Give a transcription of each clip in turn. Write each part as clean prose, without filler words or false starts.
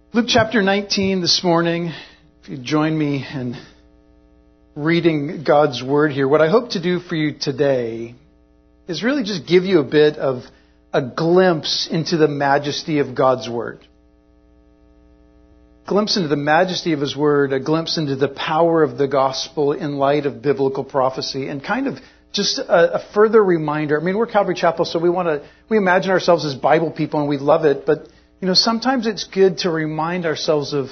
Luke chapter 19 this morning. If you join me in reading God's Word here, what I hope to do for you today is really just give you a bit of a glimpse into the majesty of God's Word. A glimpse into the majesty of His Word, a glimpse into the power of the gospel in light of biblical prophecy, and kind of just a further reminder. I mean, we're Calvary Chapel, so we imagine ourselves as Bible people and we love it, but sometimes it's good to remind ourselves of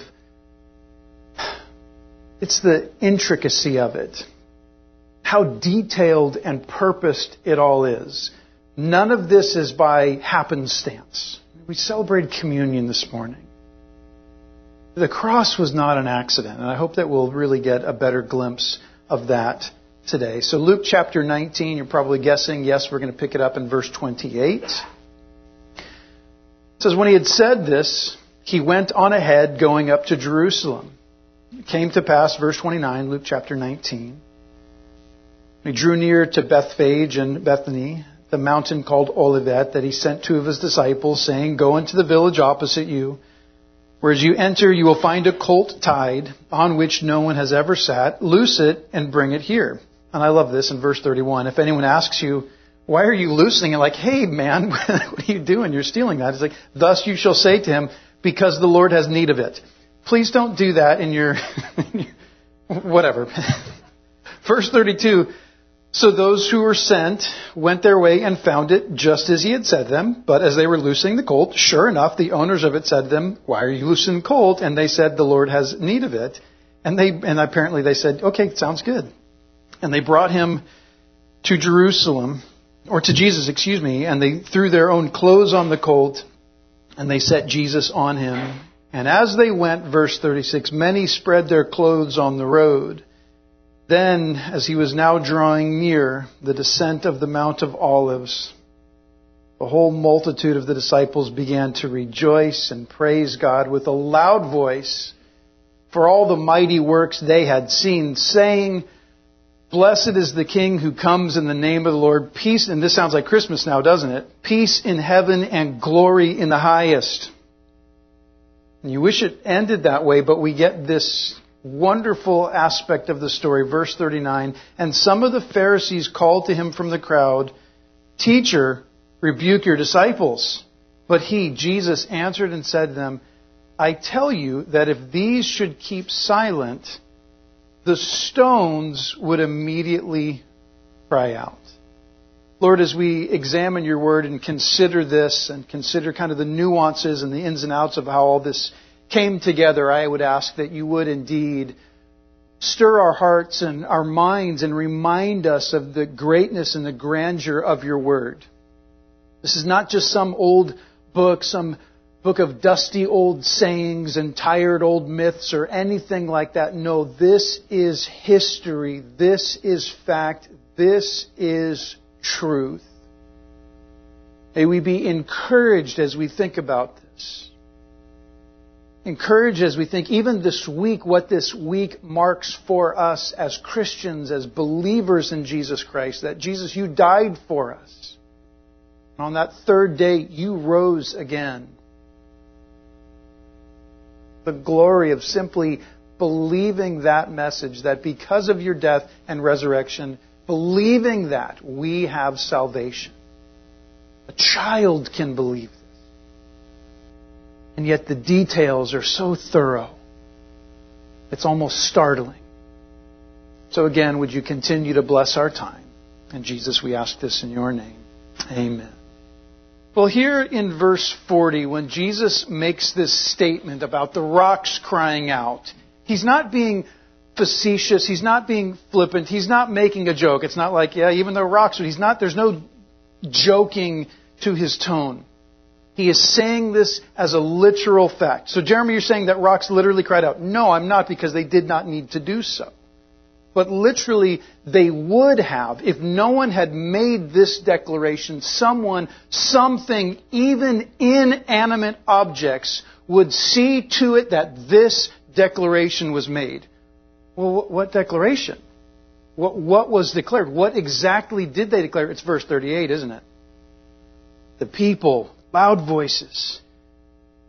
it's the intricacy of it, how detailed and purposed it all is. None of this is by happenstance. We celebrated communion this morning. The cross was not an accident, and I hope that we'll really get a better glimpse of that today. So Luke chapter 19, you're probably guessing, yes, we're going to pick it up in verse 28. It says, when he had said this, he went on ahead going up to Jerusalem. It came to pass, verse 29, Luke chapter 19. He drew near to Bethphage and Bethany, the mountain called Olivet, that he sent two of his disciples, saying, go into the village opposite you, where as you enter you will find a colt tied, on which no one has ever sat. Loose it and bring it here. And I love this in verse 31. If anyone asks you, why are you loosening it? Like, hey, man, what are you doing? You're stealing that. It's like, thus you shall say to him, because the Lord has need of it. Please don't do that in your whatever. Verse 32, so those who were sent went their way and found it just as he had said to them. But as they were loosing the colt, sure enough, the owners of it said to them, why are you loosing the colt? And they said, the Lord has need of it. And apparently they said, okay, sounds good. And they brought him to Jerusalem. Or to Jesus, and they threw their own clothes on the colt, and they set Jesus on him. And as they went, verse 36, many spread their clothes on the road. Then, as he was now drawing near the descent of the Mount of Olives, the whole multitude of the disciples began to rejoice and praise God with a loud voice for all the mighty works they had seen, saying, blessed is the King who comes in the name of the Lord. Peace, and this sounds like Christmas now, doesn't it? Peace in heaven and glory in the highest. And you wish it ended that way, but we get this wonderful aspect of the story. Verse 39, and some of the Pharisees called to him from the crowd, Teacher, rebuke your disciples. But he, Jesus, answered and said to them, I tell you that if these should keep silent, the stones would immediately cry out. Lord, as we examine your word and consider this and consider kind of the nuances and the ins and outs of how all this came together, I would ask that you would indeed stir our hearts and our minds and remind us of the greatness and the grandeur of your word. This is not just some old book, some book of dusty old sayings and tired old myths or anything like that. No, this is history. This is fact. This is truth. May we be encouraged as we think about this. Encouraged as we think, even this week, what this week marks for us as Christians, as believers in Jesus Christ, that Jesus, you died for us. And on that third day, you rose again. The glory of simply believing that message, that because of your death and resurrection, believing that we have salvation. A child can believe this. And yet the details are so thorough. It's almost startling. So again, would you continue to bless our time? And Jesus, we ask this in your name. Amen. Well, here in verse 40, when Jesus makes this statement about the rocks crying out, he's not being facetious, he's not being flippant, he's not making a joke. It's not like, yeah, even though rocks, there's no joking to his tone. He is saying this as a literal fact. So Jeremy, you're saying that rocks literally cried out. No, I'm not, because they did not need to do so. But literally, they would have, if no one had made this declaration, someone, something, even inanimate objects would see to it that this declaration was made. Well, what declaration? What was declared? What exactly did they declare? It's verse 38, isn't it? The people, loud voices.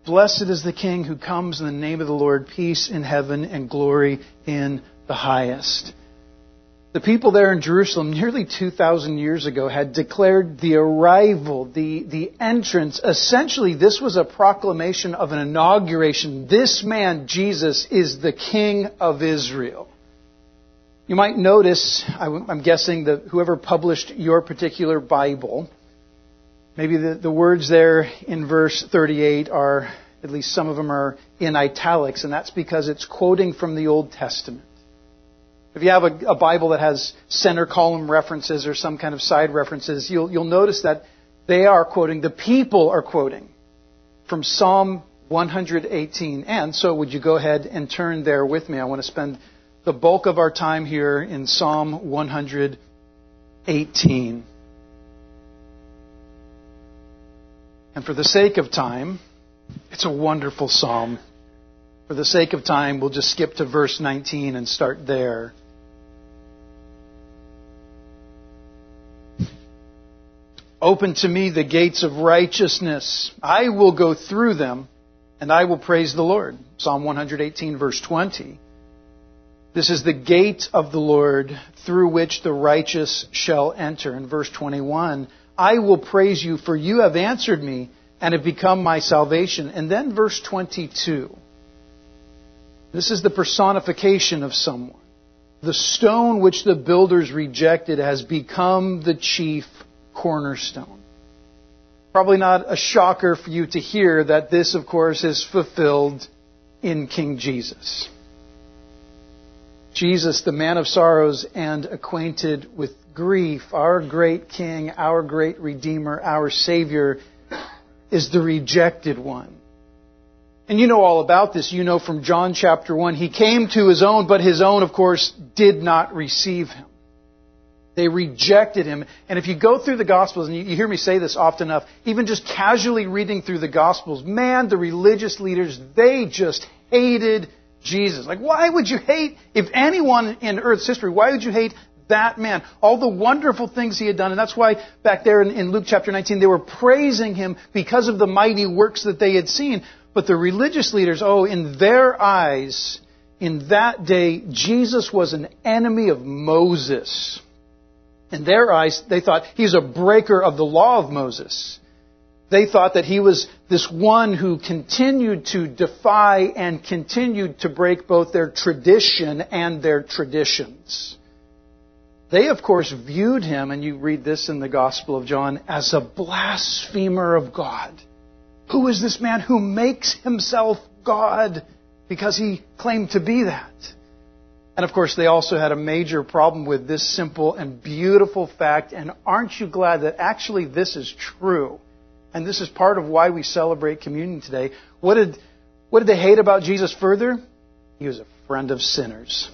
Blessed is the King who comes in the name of the Lord, peace in heaven and glory in the highest. The people there in Jerusalem nearly 2,000 years ago had declared the arrival, the entrance. Essentially, this was a proclamation of an inauguration. This man, Jesus, is the King of Israel. You might notice, I'm guessing that whoever published your particular Bible, maybe the words there in verse 38 are, at least some of them are in italics, and that's because it's quoting from the Old Testament. If you have a Bible that has center column references or some kind of side references, you'll notice that they are quoting, the people are quoting from Psalm 118. And so would you go ahead and turn there with me? I want to spend the bulk of our time here in Psalm 118. And for the sake of time, it's a wonderful psalm. For the sake of time, we'll just skip to verse 19 and start there. Open to me the gates of righteousness. I will go through them, and I will praise the Lord. Psalm 118, verse 20. This is the gate of the Lord through which the righteous shall enter. In verse 21, I will praise you, for you have answered me and have become my salvation. And then verse 22. This is the personification of someone. The stone which the builders rejected has become the chief cornerstone. Probably not a shocker for you to hear that this, of course, is fulfilled in King Jesus. Jesus, the man of sorrows and acquainted with grief, our great King, our great Redeemer, our Savior, is the rejected one. And you know all about this. You know from John chapter 1, He came to His own, but His own, of course, did not receive Him. They rejected Him. And if you go through the Gospels, and you hear me say this often enough, even just casually reading through the Gospels, man, the religious leaders, they just hated Jesus. Like, why would you hate, if anyone in Earth's history, why would you hate that man? All the wonderful things He had done. And that's why back there in Luke chapter 19, they were praising Him because of the mighty works that they had seen. But the religious leaders, in their eyes, in that day, Jesus was an enemy of Moses. In their eyes, they thought He's a breaker of the law of Moses. They thought that He was this one who continued to defy and continued to break both their tradition and their traditions. They, of course, viewed Him, and you read this in the Gospel of John, as a blasphemer of God. Who is this man who makes Himself God because He claimed to be that? And of course, they also had a major problem with this simple and beautiful fact. And aren't you glad that actually this is true? And this is part of why we celebrate communion today. What did they hate about Jesus further? He was a friend of sinners.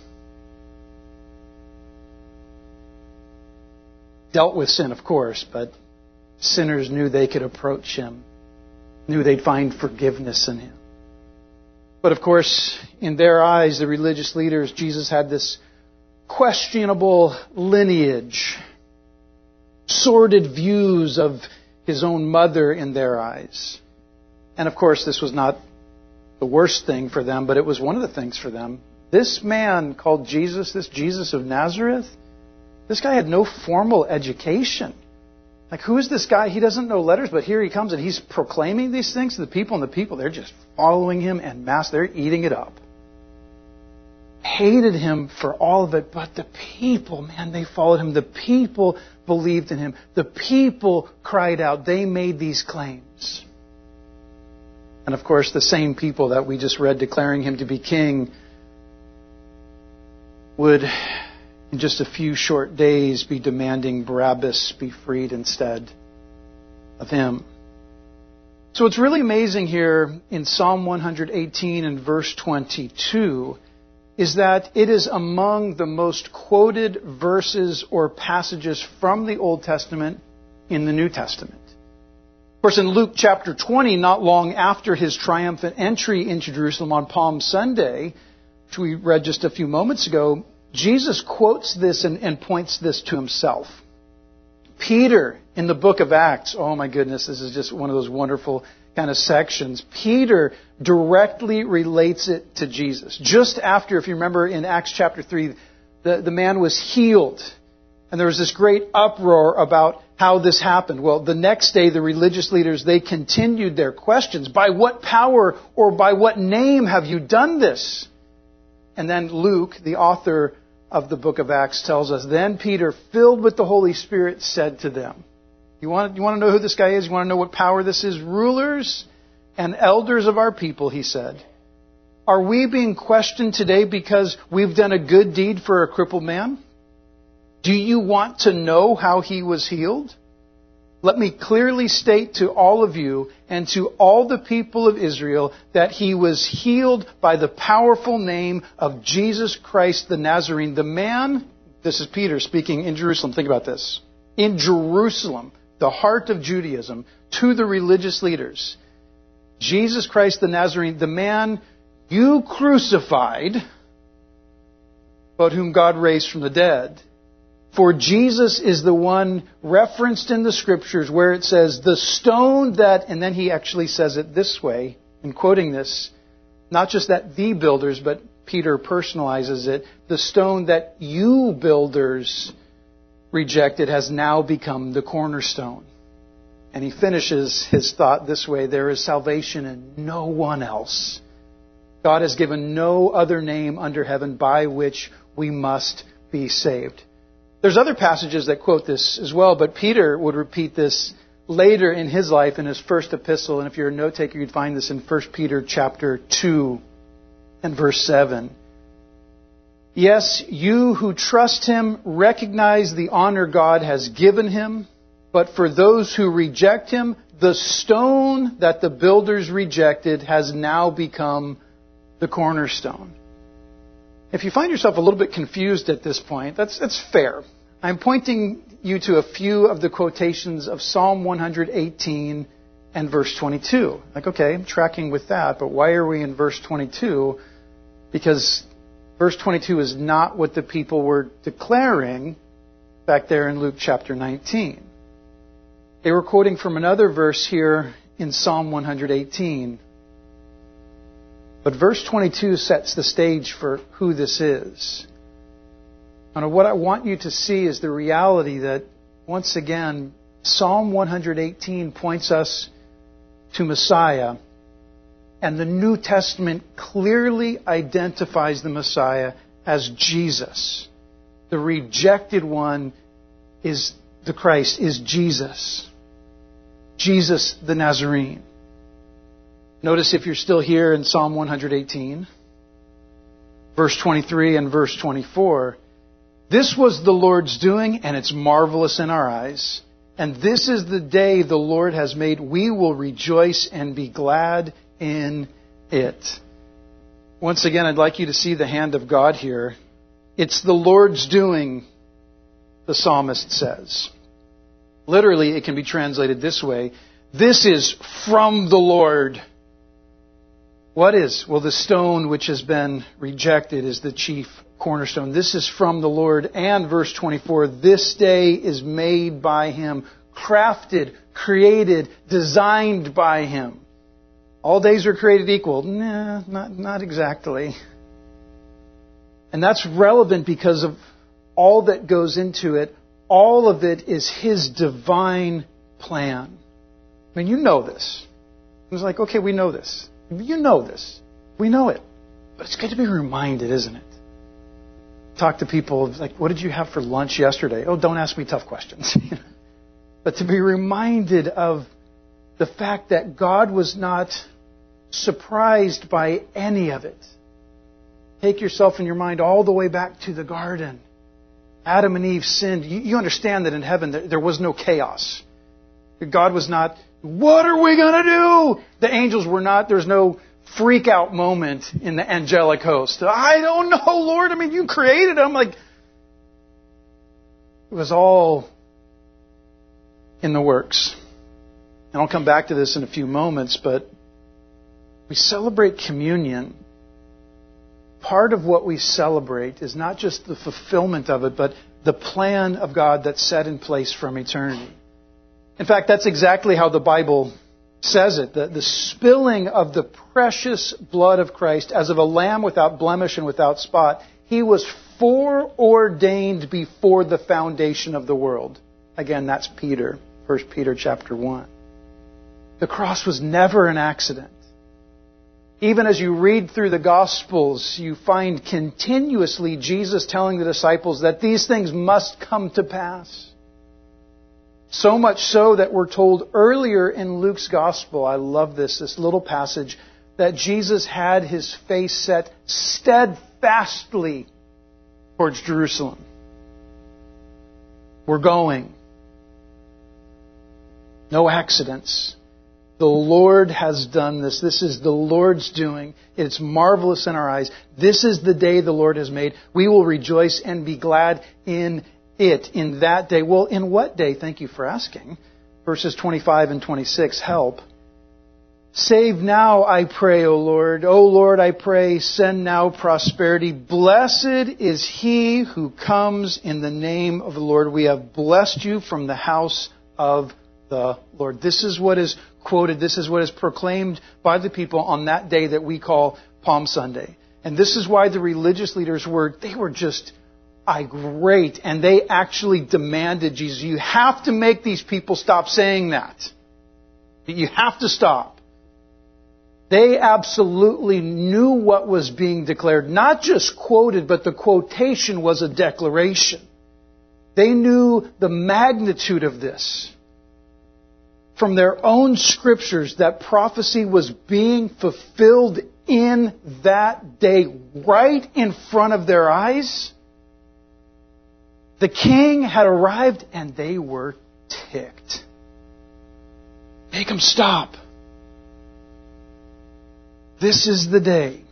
Dealt with sin, of course, but sinners knew they could approach Him, knew they'd find forgiveness in Him. But of course, in their eyes, the religious leaders, Jesus had this questionable lineage, sordid views of His own mother in their eyes. And of course, this was not the worst thing for them, but it was one of the things for them. This man called Jesus, this Jesus of Nazareth, this guy had no formal education. Like, who is this guy? He doesn't know letters, but here he comes and he's proclaiming these things to the people, and the people, they're just following him en masse. They're eating it up. Hated him for all of it, but the people, man, they followed him. The people believed in him. The people cried out. They made these claims. And of course, the same people that we just read declaring him to be king would, in just a few short days, be demanding Barabbas be freed instead of him. So what's really amazing here in Psalm 118 and verse 22 is that it is among the most quoted verses or passages from the Old Testament in the New Testament. Of course, in Luke chapter 20, not long after His triumphant entry into Jerusalem on Palm Sunday, which we read just a few moments ago, Jesus quotes this and points this to Himself. Peter, in the book of Acts, oh my goodness, this is just one of those wonderful kind of sections, Peter directly relates it to Jesus. Just after, if you remember in Acts chapter 3, the man was healed. And there was this great uproar about how this happened. Well, the next day, the religious leaders, they continued their questions. By what power or by what name have you done this? And then Luke, the author of the book of Acts, tells us, then Peter, filled with the Holy Spirit, said to them, you want to know who this guy is? You want to know what power this is? Rulers and elders of our people, he said, are we being questioned today because we've done a good deed for a crippled man? Do you want to know how he was healed? Let me clearly state to all of you and to all the people of Israel that he was healed by the powerful name of Jesus Christ the Nazarene. The man, this is Peter speaking in Jerusalem, think about this. In Jerusalem, the heart of Judaism, to the religious leaders. Jesus Christ the Nazarene, the man you crucified, but whom God raised from the dead. For Jesus is the one referenced in the Scriptures where it says, the stone that, and then he actually says it this way, in quoting this, not just that the builders, but Peter personalizes it, the stone that you builders rejected has now become the cornerstone. And he finishes his thought this way, there is salvation in no one else. God has given no other name under heaven by which we must be saved. There's other passages that quote this as well, but Peter would repeat this later in his life in his first epistle. And if you're a note taker, you'd find this in 1 Peter chapter 2 and verse 7. Yes, you who trust him recognize the honor God has given him. But for those who reject him, the stone that the builders rejected has now become the cornerstone. If you find yourself a little bit confused at this point, that's fair. I'm pointing you to a few of the quotations of Psalm 118 and verse 22. Like, okay, I'm tracking with that, but why are we in verse 22? Because verse 22 is not what the people were declaring back there in Luke chapter 19. They were quoting from another verse here in Psalm 118. But verse 22 sets the stage for who this is. And what I want you to see is the reality that, once again, Psalm 118 points us to Messiah. And the New Testament clearly identifies the Messiah as Jesus. The rejected one is the Christ, is Jesus. Jesus the Nazarene. Notice if you're still here in Psalm 118, verse 23 and verse 24. This was the Lord's doing, and it's marvelous in our eyes. And this is the day the Lord has made. We will rejoice and be glad in it. Once again, I'd like you to see the hand of God here. It's the Lord's doing, the psalmist says. Literally, it can be translated this way. This is from the Lord. What is? Well, the stone which has been rejected is the chief cornerstone. This is from the Lord. And verse 24, this day is made by Him, crafted, created, designed by Him. All days are created equal. Nah, not exactly. And that's relevant because of all that goes into it. All of it is His divine plan. I mean, you know this. It's like, okay, we know this. You know this. We know it. But it's good to be reminded, isn't it? Talk to people like, what did you have for lunch yesterday? Oh, don't ask me tough questions. But to be reminded of the fact that God was not surprised by any of it. Take yourself in your mind all the way back to the garden. Adam and Eve sinned. You understand that in heaven there was no chaos. God was not, what are we going to do? The angels were not, there's no freak out moment in the angelic host. I don't know, Lord. I mean, you created them. Like, it was all in the works. And I'll come back to this in a few moments, but we celebrate communion. Part of what we celebrate is not just the fulfillment of it, but the plan of God that's set in place from eternity. In fact, that's exactly how the Bible says it, the spilling of the precious blood of Christ as of a lamb without blemish and without spot. He was foreordained before the foundation of the world. Again, that's Peter, 1 Peter chapter 1. The cross was never an accident. Even as you read through the Gospels, you find continuously Jesus telling the disciples that these things must come to pass. So much so that we're told earlier in Luke's Gospel, I love this little passage, that Jesus had His face set steadfastly towards Jerusalem. We're going. No accidents. The Lord has done this. This is the Lord's doing. It's marvelous in our eyes. This is the day the Lord has made. We will rejoice and be glad in it, in that day. Well, in what day? Thank you for asking. Verses 25 and 26 help. Save now, I pray, O Lord. O Lord, I pray, send now prosperity. Blessed is he who comes in the name of the Lord. We have blessed you from the house of the Lord. This is what is quoted. This is what is proclaimed by the people on that day that we call Palm Sunday. And this is why the religious leaders were just irate, and they actually demanded, Jesus, you have to make these people stop saying that. You have to stop. They absolutely knew what was being declared. Not just quoted, but the quotation was a declaration. They knew the magnitude of this. From their own scriptures, that prophecy was being fulfilled in that day, right in front of their eyes. The king had arrived and they were ticked. Make them stop. This is the day.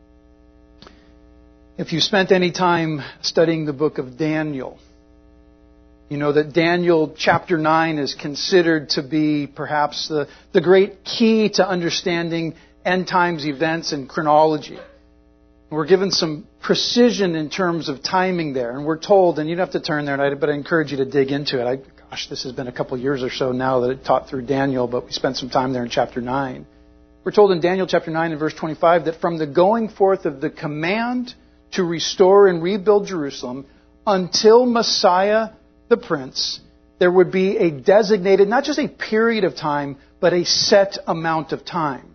If you spent any time studying the book of Daniel, you know that Daniel chapter 9 is considered to be perhaps the great key to understanding end times events and chronology. We're given some precision in terms of timing there. And we're told, and you don't have to turn there, but I encourage you to dig into it. This has been a couple years or so now that it taught through Daniel, but we spent some time there in chapter 9. We're told in Daniel chapter 9 and verse 25 that from the going forth of the command to restore and rebuild Jerusalem until Messiah the Prince, there would be a designated, not just a period of time, but a set amount of time.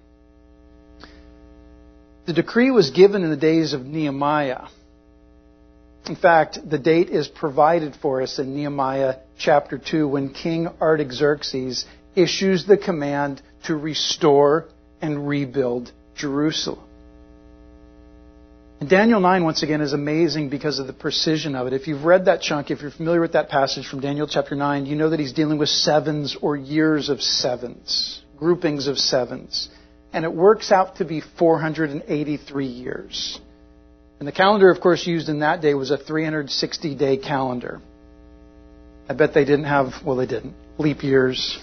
The decree was given in the days of Nehemiah. In fact, the date is provided for us in Nehemiah chapter 2 when King Artaxerxes issues the command to restore and rebuild Jerusalem. And Daniel 9, once again, is amazing because of the precision of it. If you've read that chunk, if you're familiar with that passage from Daniel chapter 9, you know that he's dealing with sevens or years of sevens, groupings of sevens. And it works out to be 483 years. And the calendar, of course, used in that day was a 360-day calendar. I bet they didn't have, well, they didn't, leap years.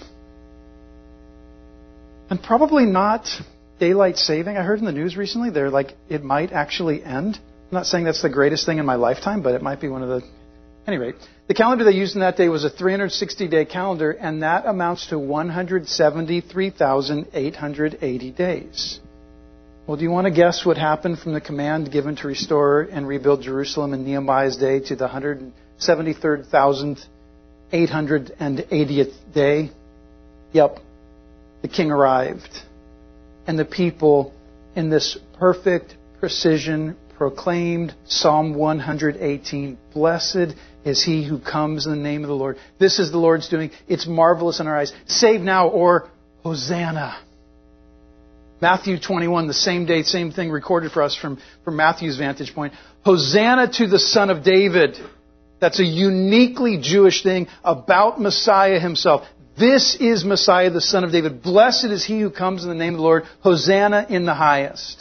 And probably not daylight saving. I heard in the news recently, they're like, it might actually end. I'm not saying that's the greatest thing in my lifetime, but it might be one of the... At any rate, the calendar they used in that day was a 360-day calendar, and that amounts to 173,880 days. Well, do you want to guess what happened from the command given to restore and rebuild Jerusalem in Nehemiah's day to the 173,880th day? Yep, the king arrived. And the people, in this perfect precision, proclaimed Psalm 118, "Blessed is he who comes in the name of the Lord." This is the Lord's doing. It's marvelous in our eyes. Save now, or Hosanna. Matthew 21, the same day, same thing recorded for us from Matthew's vantage point. Hosanna to the Son of David. That's a uniquely Jewish thing about Messiah himself. This is Messiah, the Son of David. Blessed is he who comes in the name of the Lord. Hosanna in the highest.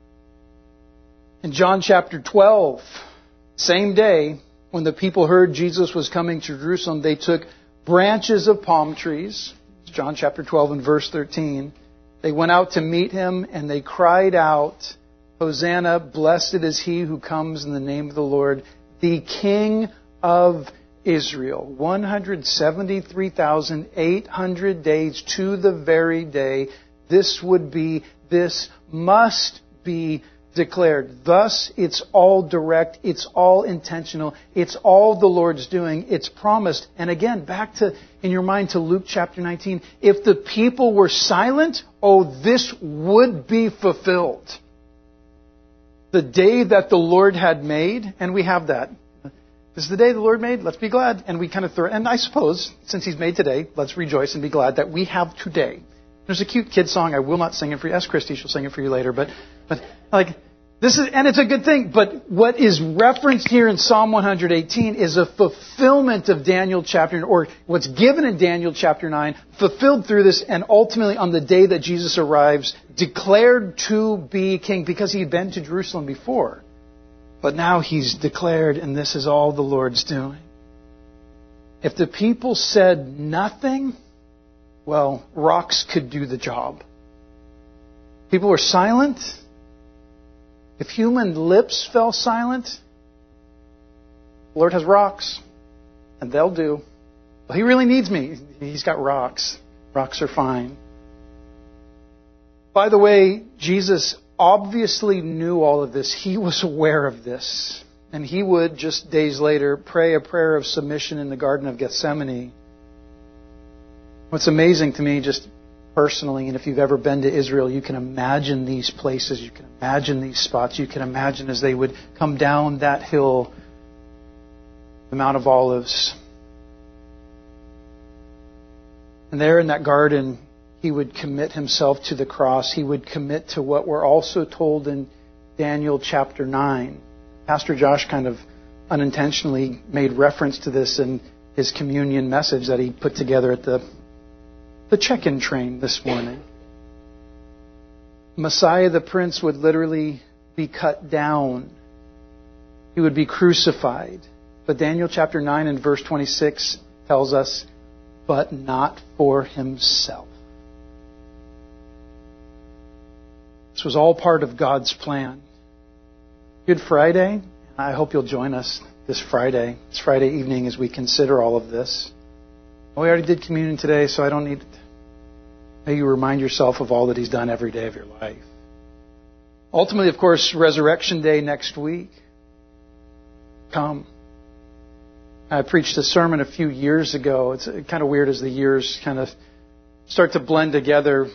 In John chapter 12, same day, when the people heard Jesus was coming to Jerusalem, they took branches of palm trees. It's John chapter 12 and verse 13. They went out to meet him and they cried out, "Hosanna, blessed is he who comes in the name of the Lord, the King of Israel. 173,800 days to the very day. This must be declared. Thus, it's all direct, it's all intentional, it's all the Lord's doing, it's promised. And again, back to, in your mind, to Luke chapter 19. If the people were silent, this would be fulfilled. The day that the Lord had made, and we have that. This is the day the Lord made, let's be glad. And we kind of throw, and I suppose, since He's made today, let's rejoice and be glad that we have today. There's a cute kid song. I will not sing it for you. Ask Christy, she'll sing it for you later. But like, this is, and it's a good thing. But what is referenced here in Psalm 118 is a fulfillment of Daniel chapter, or what's given in Daniel chapter 9, fulfilled through this, and ultimately on the day that Jesus arrives, declared to be king, because He had been to Jerusalem before. But now He's declared, and this is all the Lord's doing. If the people said nothing, well, rocks could do the job. People were silent. If human lips fell silent, the Lord has rocks, and they'll do. Well, He really needs me. He's got rocks. Rocks are fine. By the way, Jesus obviously knew all of this. He was aware of this. And He would, just days later, pray a prayer of submission in the Garden of Gethsemane. What's amazing to me, just personally, and if you've ever been to Israel, you can imagine these places, you can imagine these spots, you can imagine as they would come down that hill, the Mount of Olives. And there in that garden, He would commit Himself to the cross. He would commit to what we're also told in Daniel chapter 9. Pastor Josh kind of unintentionally made reference to this in his communion message that he put together at the check-in train this morning. Messiah the Prince would literally be cut down. He would be crucified. But Daniel chapter 9 and verse 26 tells us, but not for Himself. This was all part of God's plan. Good Friday. I hope you'll join us this Friday. It's Friday evening as we consider all of this. We already did communion today, so I don't need it. May you remind yourself of all that He's done every day of your life. Ultimately, of course, Resurrection Day next week. Come. I preached a sermon a few years ago. It's kind of weird as the years kind of start to blend together.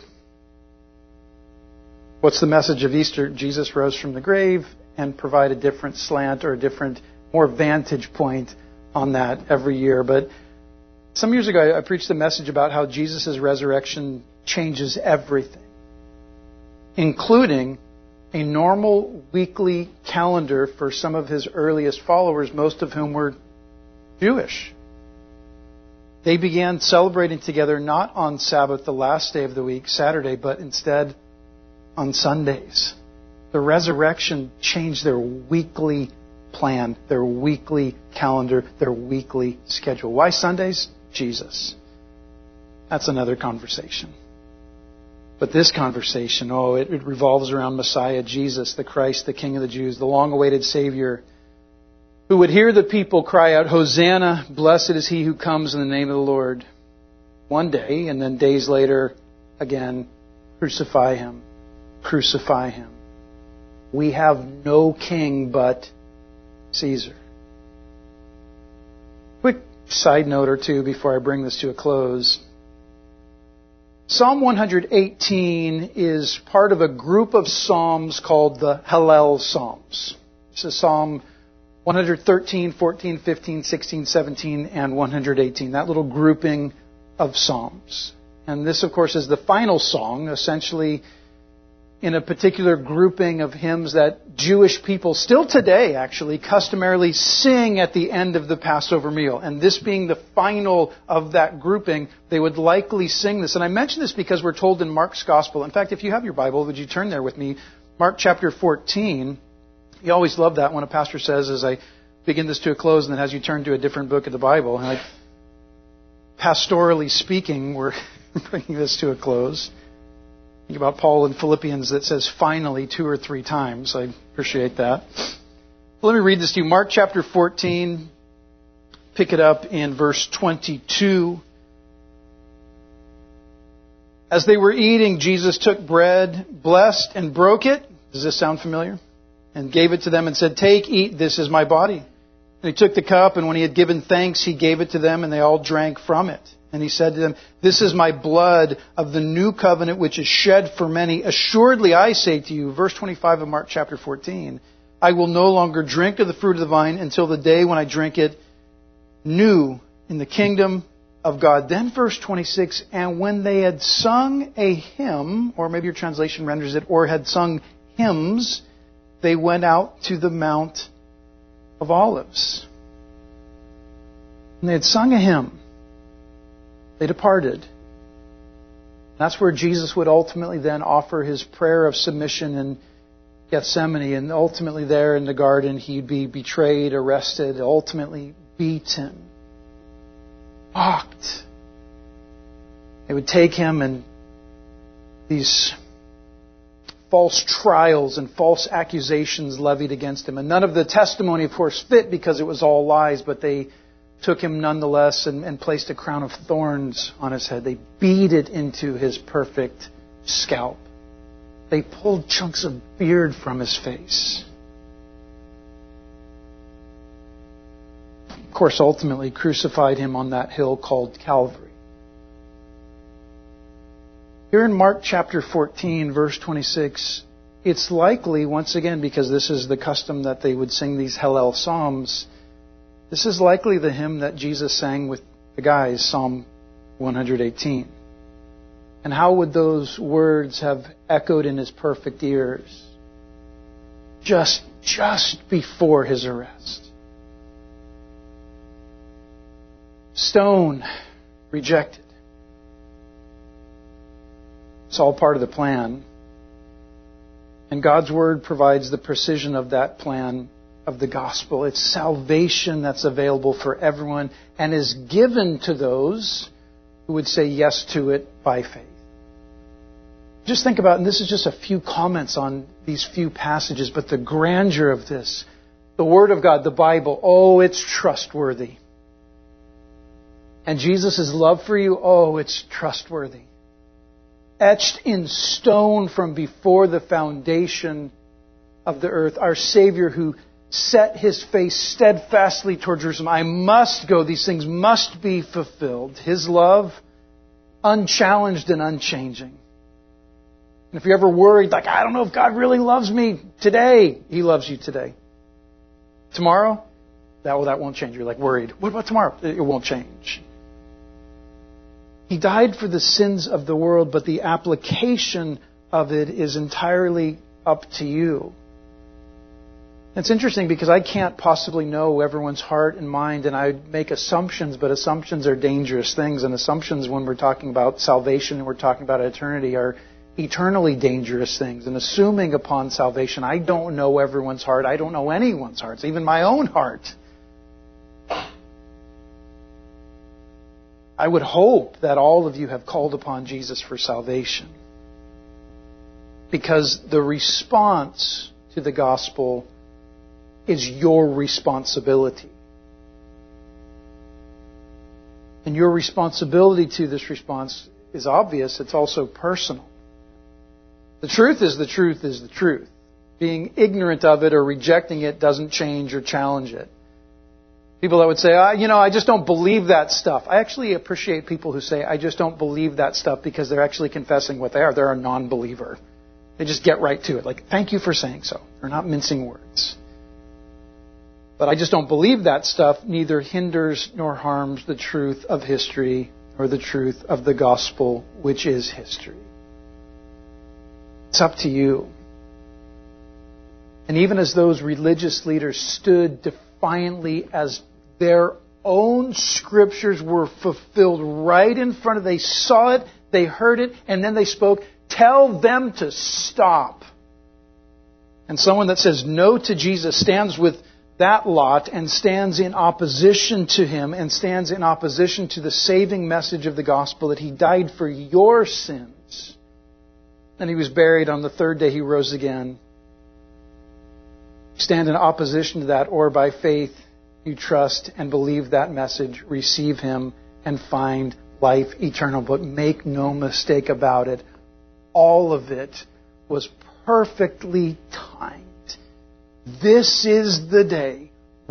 What's the message of Easter? Jesus rose from the grave, and provide a different slant or a different, more vantage point on that every year. But some years ago, I preached a message about how Jesus' resurrection changes everything, including a normal weekly calendar for some of His earliest followers, most of whom were Jewish. They began celebrating together not on Sabbath, the last day of the week, Saturday, but instead on Sundays. The resurrection changed their weekly plan, their weekly calendar, their weekly schedule. Why Sundays? Jesus. That's another conversation. But this conversation, it revolves around Messiah, Jesus, the Christ, the King of the Jews, the long-awaited Savior, who would hear the people cry out, Hosanna, blessed is He who comes in the name of the Lord. One day, and then days later, again, crucify Him. Crucify Him. We have no king but Caesar. Quick side note or two before I bring this to a close. Psalm 118 is part of a group of psalms called the Hallel Psalms. This is Psalm 113, 14, 15, 16, 17, and 118. That little grouping of psalms. And this, of course, is the final song, essentially in a particular grouping of hymns that Jewish people still today actually customarily sing at the end of the Passover meal. And this being the final of that grouping, they would likely sing this. And I mention this because we're told in Mark's Gospel. In fact, if you have your Bible, would you turn there with me? Mark chapter 14. You always love that when a pastor says, as I begin this to a close, and then as you turn to a different book of the Bible. And pastorally speaking, we're bringing this to a close. Think about Paul in Philippians that says finally 2 or 3 times. I appreciate that. Well, let me read this to you. Mark chapter 14, pick it up in verse 22. As they were eating, Jesus took bread, blessed and broke it. Does this sound familiar? And gave it to them and said, "Take, eat, this is my body." And he took the cup, and when he had given thanks, he gave it to them, and they all drank from it. And he said to them, "This is my blood of the new covenant, which is shed for many. Assuredly, I say to you," verse 25 of Mark chapter 14, "I will no longer drink of the fruit of the vine until the day when I drink it new in the kingdom of God." Then verse 26, "And when they had sung a hymn," or maybe your translation renders it, "or had sung hymns, they went out to the Mount of Olives." And they had sung a hymn. They departed. That's where Jesus would ultimately then offer his prayer of submission in Gethsemane. And ultimately there in the garden, he'd be betrayed, arrested, ultimately beaten, mocked. They would take him, and these false trials and false accusations levied against him. And none of the testimony, of course, fit because it was all lies, but they took him nonetheless and placed a crown of thorns on his head. They beat it into his perfect scalp. They pulled chunks of beard from his face. Of course, ultimately crucified him on that hill called Calvary. Here in Mark chapter 14, verse 26, it's likely, once again, because this is the custom that they would sing these Hallel Psalms, this is likely the hymn that Jesus sang with the guys, Psalm 118. And how would those words have echoed in his perfect ears just before his arrest? Stone rejected. It's all part of the plan. And God's Word provides the precision of that plan of the gospel. It's salvation that's available for everyone and is given to those who would say yes to it by faith. Just think about, and this is just a few comments on these few passages, but the grandeur of this. The Word of God, the Bible, oh, it's trustworthy. And Jesus' love for you, oh, it's trustworthy. Etched in stone from before the foundation of the earth. Our Savior who set His face steadfastly toward Jerusalem. I must go. These things must be fulfilled. His love, unchallenged and unchanging. And if you're ever worried, like, I don't know if God really loves me today, He loves you today. Tomorrow, that won't change. You're like worried. What about tomorrow? It won't change. He died for the sins of the world, but the application of it is entirely up to you. It's interesting because I can't possibly know everyone's heart and mind, and I make assumptions, but assumptions are dangerous things, and assumptions when we're talking about salvation and we're talking about eternity are eternally dangerous things. And assuming upon salvation, I don't know everyone's heart. I don't know anyone's hearts, even my own heart. I would hope that all of you have called upon Jesus for salvation, because the response to the gospel is your responsibility. And your responsibility to this response is obvious. It's also personal. The truth is the truth is the truth. Being ignorant of it or rejecting it doesn't change or challenge it. People that would say, I just don't believe that stuff. I actually appreciate people who say, I just don't believe that stuff, because they're actually confessing what they are. They're a non-believer. They just get right to it. Like, thank you for saying so. They're not mincing words. But I just don't believe that stuff neither hinders nor harms the truth of history or the truth of the gospel, which is history. It's up to you. And even as those religious leaders stood defiantly as their own scriptures were fulfilled right in front of them, they saw it, they heard it, and then they spoke, tell them to stop. And someone that says no to Jesus stands with that lot and stands in opposition to Him and stands in opposition to the saving message of the gospel that He died for your sins. And He was buried. On the third day He rose again. Stand in opposition to that, or by faith you trust and believe that message, receive Him, and find life eternal. But make no mistake about it, all of it was perfectly timed. This is the day,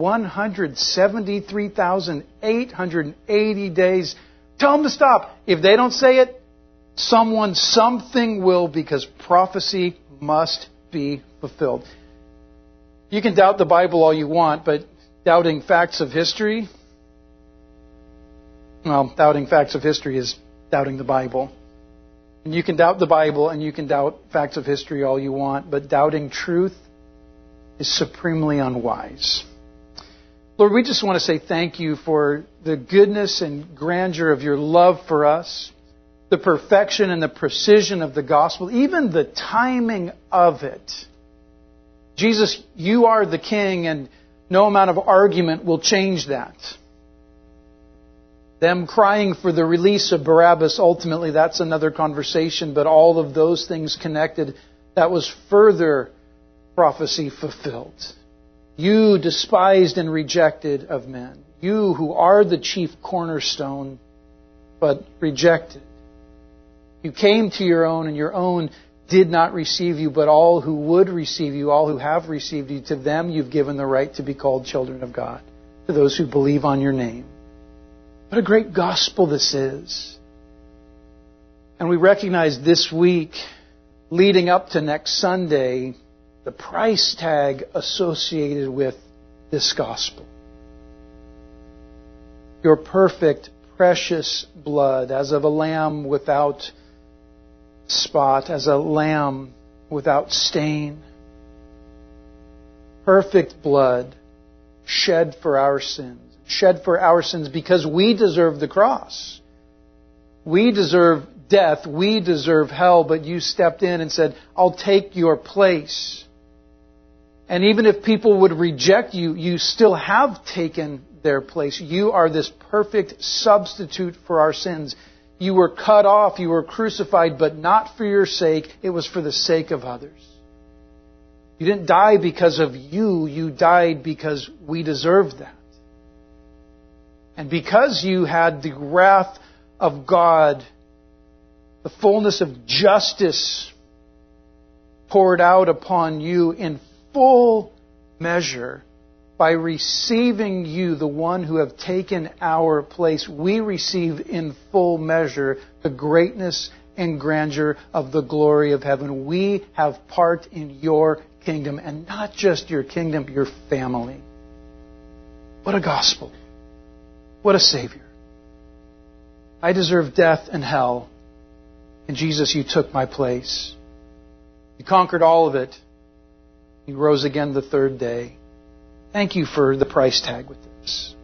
173,880 days. Tell them to stop. If they don't say it, something will, because prophecy must be fulfilled. You can doubt the Bible all you want, but doubting facts of history, well, doubting facts of history is doubting the Bible. And you can doubt the Bible and you can doubt facts of history all you want, but doubting truth is supremely unwise. Lord, we just want to say thank you for the goodness and grandeur of your love for us, the perfection and the precision of the gospel, even the timing of it. Jesus, you are the King, and no amount of argument will change that. Them crying for the release of Barabbas, ultimately that's another conversation, but all of those things connected, that was further prophecy fulfilled. You despised and rejected of men. You who are the chief cornerstone, but rejected. You came to your own, and your own did not receive you, but all who would receive you, all who have received you, to them you've given the right to be called children of God, to those who believe on your name. What a great gospel this is. And we recognize this week, leading up to next Sunday, the price tag associated with this gospel. Your perfect, precious blood, as of a lamb without spot, as a lamb without stain. Perfect blood shed for our sins. Shed for our sins because we deserve the cross. We deserve death. We deserve hell. But you stepped in and said, I'll take your place. And even if people would reject you, you still have taken their place. You are this perfect substitute for our sins. You were cut off, you were crucified, but not for your sake. It was for the sake of others. You didn't die because of you. You died because we deserved that. And because you had the wrath of God, the fullness of justice poured out upon you in full measure, by receiving you, the one who have taken our place, we receive in full measure the greatness and grandeur of the glory of heaven. We have part in your kingdom, and not just your kingdom, your family. What a gospel. What a Savior. I deserve death and hell. And Jesus, you took my place. You conquered all of it. You rose again the third day. Thank you for the price tag with this.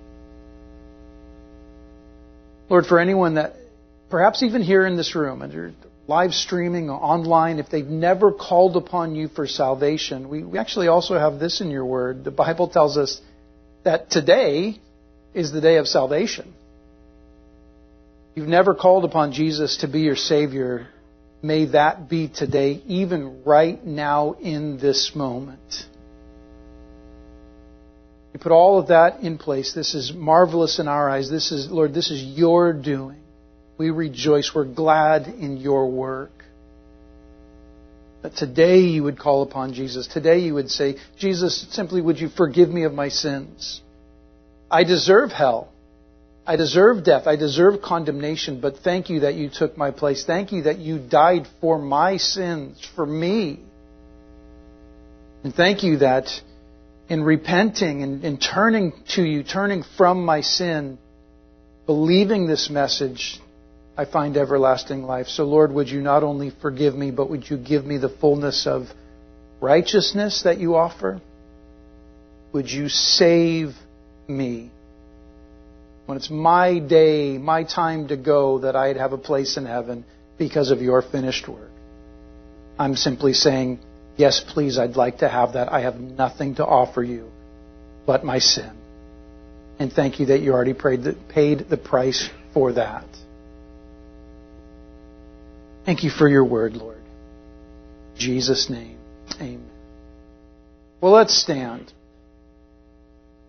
Lord, for anyone that, perhaps even here in this room, and you're live streaming or online, if they've never called upon you for salvation, we actually also have this in your word. The Bible tells us that today is the day of salvation. You've never called upon Jesus to be your Savior. May that be today, even right now in this moment. You put all of that in place. This is marvelous in our eyes. This is, Lord, this is your doing. We rejoice. We're glad in your work. That today you would call upon Jesus. Today you would say, Jesus, simply would you forgive me of my sins? I deserve hell. I deserve death. I deserve condemnation. But thank you that you took my place. Thank you that you died for my sins, for me. And thank you that in repenting and in turning to you, turning from my sin, believing this message, I find everlasting life. So Lord, would you not only forgive me, but would you give me the fullness of righteousness that you offer? Would you save me? When it's my day, my time to go, that I'd have a place in heaven because of your finished work. I'm simply saying, yes, please, I'd like to have that. I have nothing to offer you but my sin. And thank you that you already paid the price for that. Thank you for your word, Lord. In Jesus' name, amen. Well, let's stand.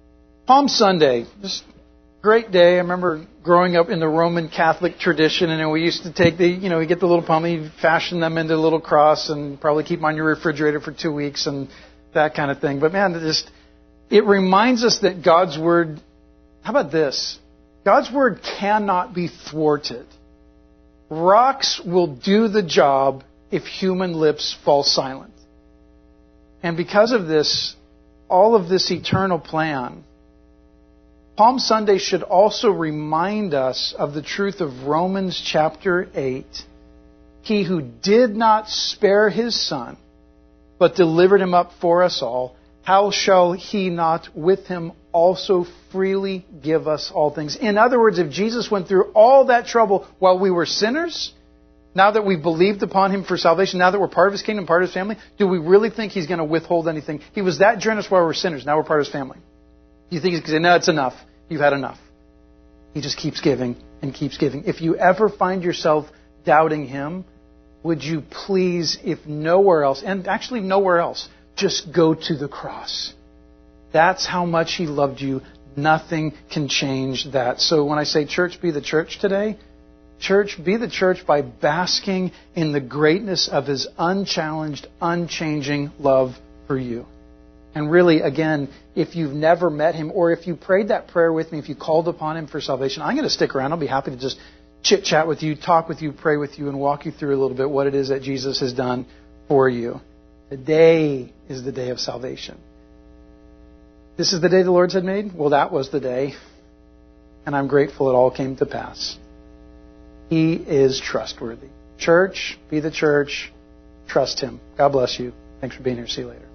Palm Sunday, just great day. I remember growing up in the Roman Catholic tradition, and we used to take we get the little palm, you fashion them into a little cross, and probably keep them on your refrigerator for 2 weeks and that kind of thing. But man, it reminds us that God's Word, how about this? God's Word cannot be thwarted. Rocks will do the job if human lips fall silent. And because of this, all of this eternal plan, Palm Sunday should also remind us of the truth of Romans chapter 8. He who did not spare his Son, but delivered him up for us all, how shall he not with him also freely give us all things? In other words, if Jesus went through all that trouble while we were sinners, now that we've believed upon him for salvation, now that we're part of his kingdom, part of his family, do we really think he's going to withhold anything? He was that generous while we were sinners. Now we're part of his family. You think he's going to say, no, it's enough. You've had enough. He just keeps giving and keeps giving. If you ever find yourself doubting him, would you please, if nowhere else, and actually nowhere else, just go to the cross. That's how much he loved you. Nothing can change that. So when I say church, be the church today, church, be the church by basking in the greatness of his unchallenged, unchanging love for you. And really, again, if you've never met him, or if you prayed that prayer with me, if you called upon him for salvation, I'm going to stick around. I'll be happy to just chit-chat with you, talk with you, pray with you, and walk you through a little bit what it is that Jesus has done for you. Today is the day of salvation. This is the day the Lord had made? Well, that was the day. And I'm grateful it all came to pass. He is trustworthy. Church, be the church. Trust him. God bless you. Thanks for being here. See you later.